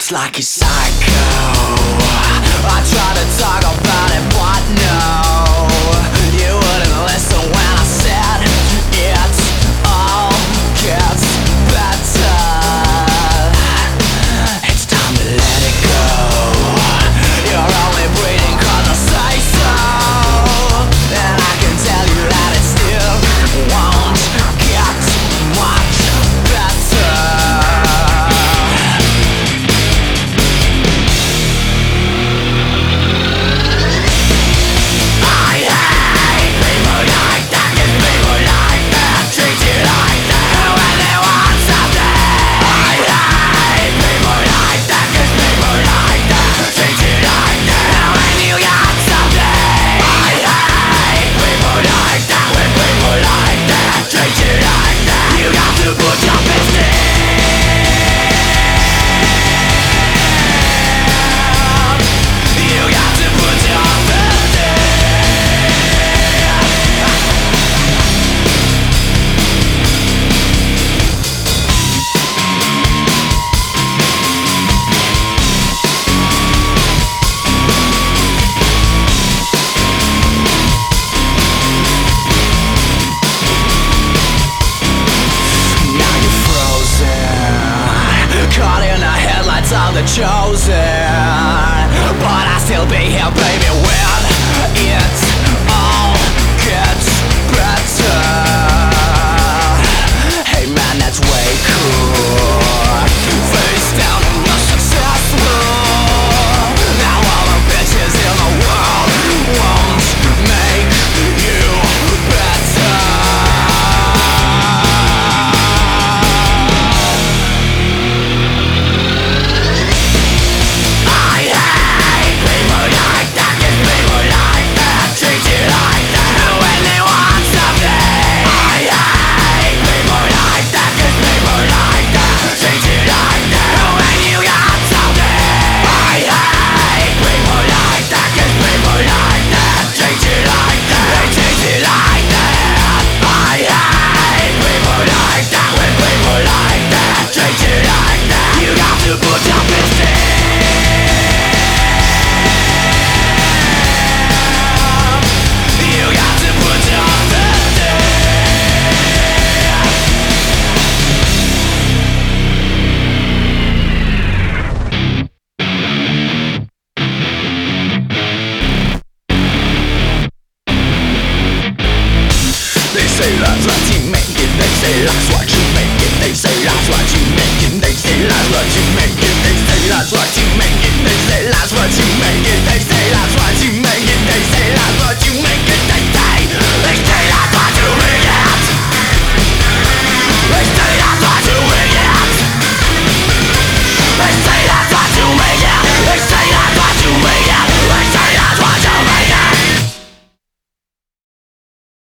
acts like a psycho. I try to talk about it, but no, you wouldn't listen when I said it all gets better. It's time to let it go. You're only breathing 'cause I say so, and I can tell you that it still won't get much better. Caught in the headlights of the chosen, but I still be here, baby, when it all gets better. Hey man, that's way cool. Face down and you're successful. Now all the bitches in the world won't make you better. They say that's what you make it. They say that's what you make it. They say that's what you make it. They say that's what you make it. They say that's what you make it. They say that's what you make it. They say that's what you make it. They say that's what you make it.